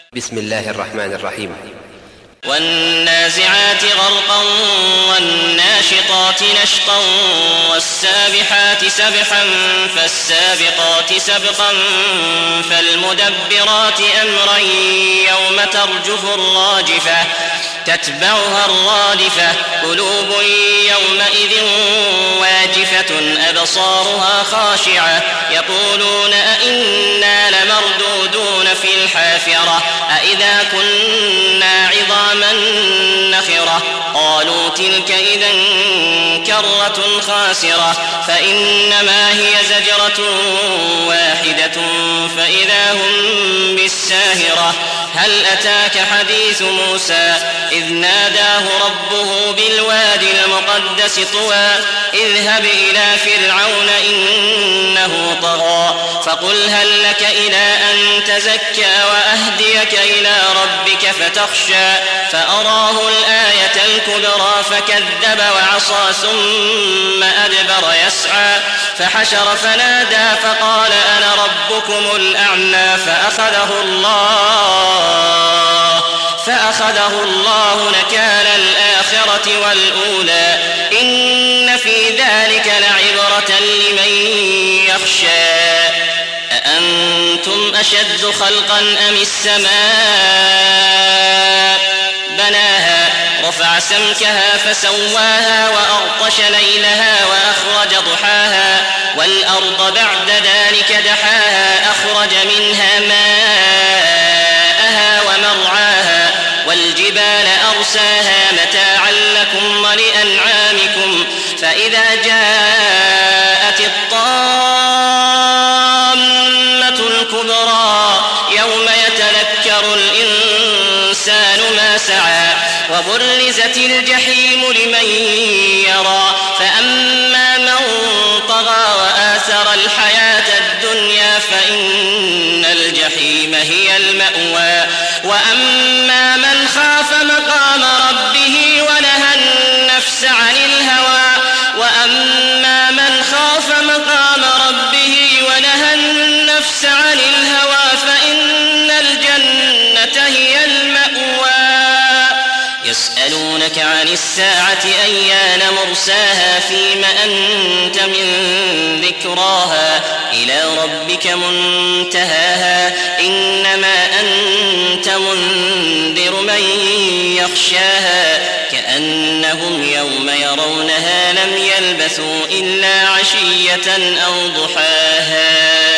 بسم الله الرحمن الرحيم. والنازعات غرقا والناشطات نشطا والسابحات سبحا فالسابقات سبقا فالمدبرات أمرا يوم ترجف الراجفة تتبعها الرادفة قلوب يومئذ واجفة أبصارها خاشعة يقولون أئنا لمردودون في الحافرة أئذا كنا عظاما نخرة قالوا تلك إذا كرة خاسرة فإنما هي زجرة واحدة فإذا هم بالساهرة هل أتاك حديث موسى إذ ناداه ربه بالوادي المقدس طوى اذهب إلى فرعون إنه طغى فقل هل لك إلى أن تزكى وأهديك إلى ربك فتخشى فأراه الآية الكبرى فكذب وعصى ثم أدبر يسعى فحشر فنادى فقال أنا ربكم الأعلى فأخذه الله نكال الآخرة والأولى إن في ذلك لعبرة لمن يخشى أأنتم أشد خلقا أم السماء بناها رفع سمكها فسواها وأغطش ليلها وأخرج ضحاها والأرض بعد ذلك دحاها أخرج منها ماءها ومرعاها والجبال أرساها متاعا لكم ولأنعامكم فإذا جاءت الطامة الكبرى يوم يتذكر الإنسان ما سعى وبرزت الجحيم لمن يرى فأما من طغى وآثر الحياة الدنيا فإن الجحيم هي المأوى وأما من خاف مقام ربه ونهى النفس عن الهوى فإن الجنة هي المأوى يسألونك عن الساعة أيان مرساها فيما أنت من ذكراها إلى ربك منتهاها إنما أنت منذر من يخشاها كأنهم يوم يرونها لم يلبثوا إلا عشية أو ضحاها.